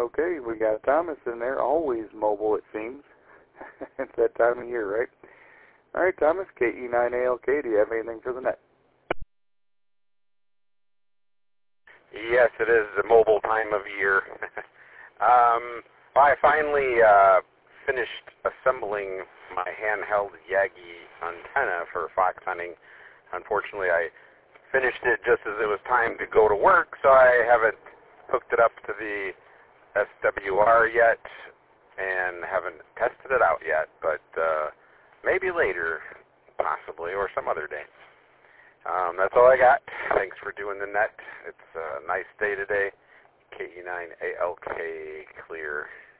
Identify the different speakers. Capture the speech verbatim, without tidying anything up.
Speaker 1: Okay, we got Thomas in there, always mobile it seems. It's that time of year, right? All right, Thomas, K E nine A L K, do you have anything for the net?
Speaker 2: Yes, it is the mobile time of year. um, well, I finally uh, finished assembling my handheld Yagi antenna for fox hunting. Unfortunately, I finished it just as it was time to go to work, so I haven't hooked it up to the S W R yet and haven't tested it out yet, but uh, maybe later, possibly, or some other day. Um, that's all I got. Thanks for doing the net. It's a nice day today. K E nine A L K clear.